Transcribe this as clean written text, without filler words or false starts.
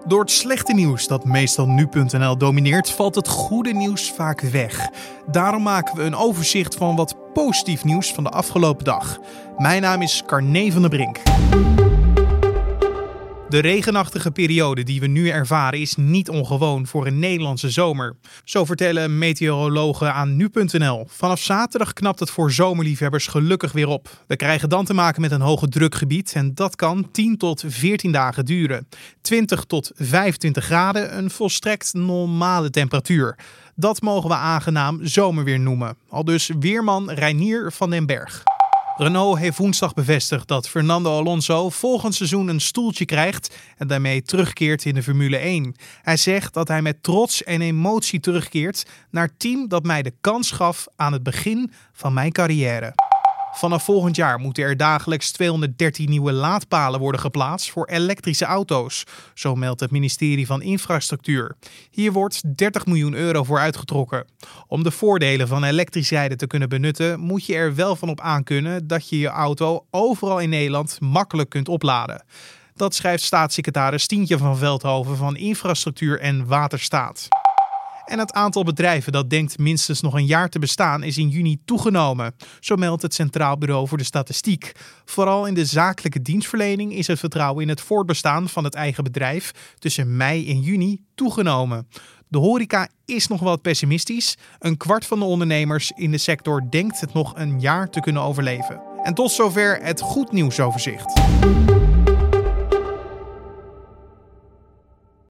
Door het slechte nieuws dat meestal nu.nl domineert, valt het goede nieuws vaak weg. Daarom maken we een overzicht van wat positief nieuws van de afgelopen dag. Mijn naam is Carne van der Brink. De regenachtige periode die we nu ervaren is niet ongewoon voor een Nederlandse zomer. Zo vertellen meteorologen aan nu.nl. Vanaf zaterdag knapt het voor zomerliefhebbers gelukkig weer op. We krijgen dan te maken met een hoge drukgebied en dat kan 10 tot 14 dagen duren. 20 tot 25 graden, een volstrekt normale temperatuur. Dat mogen we aangenaam zomerweer noemen. Aldus weerman Reinier van den Berg. Renault heeft woensdag bevestigd dat Fernando Alonso volgend seizoen een stoeltje krijgt en daarmee terugkeert in de Formule 1. Hij zegt dat hij met trots en emotie terugkeert naar het team dat mij de kans gaf aan het begin van mijn carrière. Vanaf volgend jaar moeten er dagelijks 213 nieuwe laadpalen worden geplaatst voor elektrische auto's. Zo meldt het ministerie van Infrastructuur. Hier wordt 30 miljoen euro voor uitgetrokken. Om de voordelen van elektrisch rijden te kunnen benutten, moet je er wel van op aankunnen dat je je auto overal in Nederland makkelijk kunt opladen. Dat schrijft staatssecretaris Stientje van Veldhoven van Infrastructuur en Waterstaat. En het aantal bedrijven dat denkt minstens nog een jaar te bestaan is in juni toegenomen. Zo meldt het Centraal Bureau voor de Statistiek. Vooral in de zakelijke dienstverlening is het vertrouwen in het voortbestaan van het eigen bedrijf tussen mei en juni toegenomen. De horeca is nog wat pessimistisch. Een kwart van de ondernemers in de sector denkt het nog een jaar te kunnen overleven. En tot zover het goed nieuwsoverzicht.